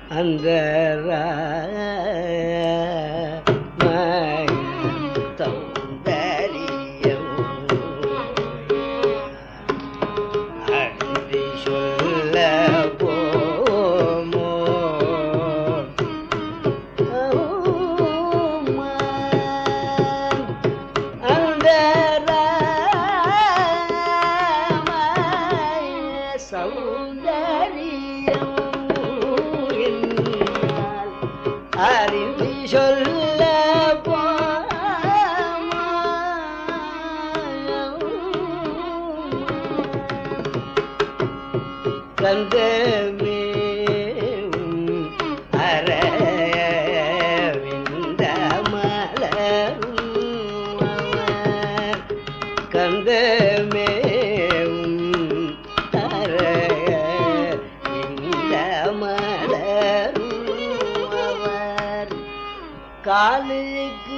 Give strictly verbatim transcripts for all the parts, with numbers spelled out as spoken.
அந்த சௌந்தரியம் அன்றி சொல்ல போமோ அந்த சௌந்தரியம் அறிந்து சொல்ல கந்தமே அரவிந்த மலரும் கந்தமே அரவிந்த மலரும் காலுக்கு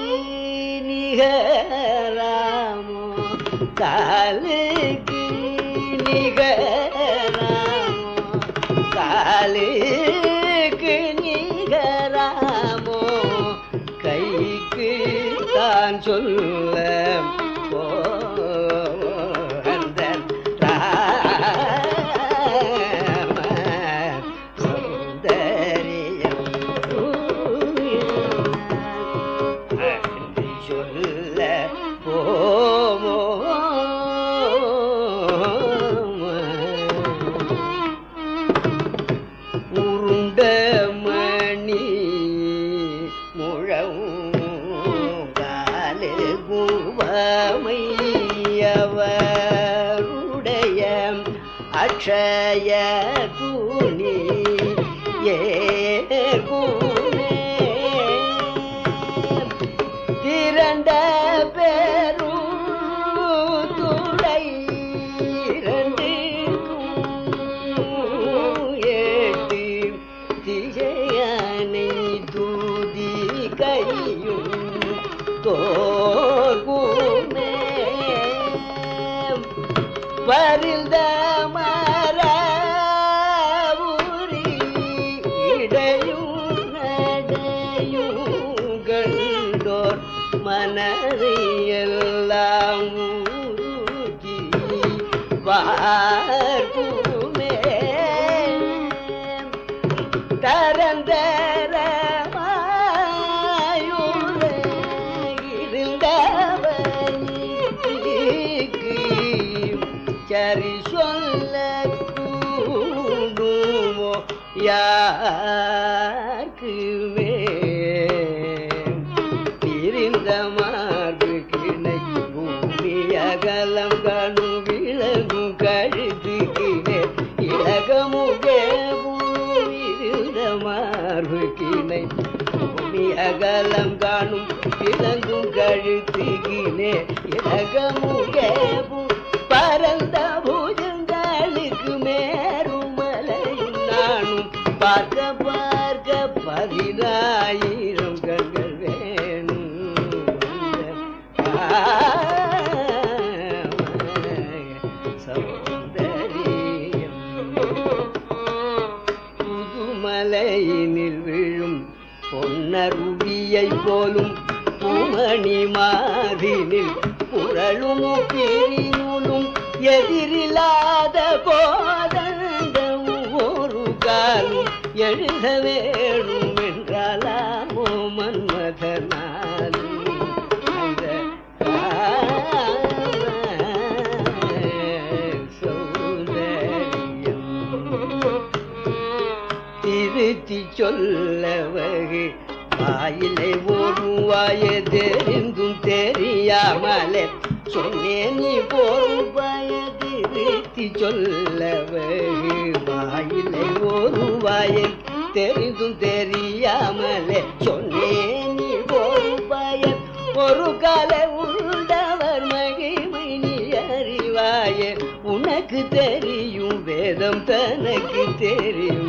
நிகராமோ காலுக்கு நிகராமோ காலுக்கு நிகராமோ கைக்கு தான் சொல்ல போந்த ராம சௌந்தரியம் சொல்ல போமோ உருண்ட மணி முழங்காலு குவமையவருடைய அக்ஷய துணி ஏகுமே திரண்ட பெரும் துளை இரண்டுக்கும் ஏட்டு திசையனை தூதி கையும் தோர்குமே வரிந்த மரவுரி இடையும் நடையும் கண்டோர் மனதையெல்லாம் உருகி பார்க்குமே தரந்தரமாயுலகிருந்தவனிக்கு சரி சொல்ல கூடுமோ யாருக்குமே பிரிந்த மார்பு கிணை பூமி அகலம் கணு விலகும் கழுத்து கிணை இலகமுகே பூவிருந்த மார்பு கிணை பூமி அகலம் காணும் விலங்கும் கழுத்து கிணை இலகமுகே பூ பரந்த பூஜங்களுக்கு மேருமலையும் நானும் பார்க்க பார்க்க பதினாயிரம் கண்கள் வேணும் சௌந்தரியம் புதுமலையினில் விழும் பொன்னருவியை போலும் பூமணி மாதினில் புரளும் பிரிநூலும் எதிரில்லாத கோதண்டம் ஒரு காலும் எழுத வேணும் என்றாலாமோ மன்மதனாலும் அந்த சௌந்தரியம் திருத்தி சொல்ல வகை வாயிலை ஒரு வாய தெரிந்தும் தெரியாமலே சொன்னேன் நீ போரும் பயதிருத்தி சொல்ல வாயிலை ஒரு வாய தெரிந்தும் தெரியாமலே சொன்னேன் நீ போரும் பய ஒரு கால உண்டவர் மகிமை நீ அறிவாயே உனக்கு தெரியும் வேதம் தனக்கு தெரியும்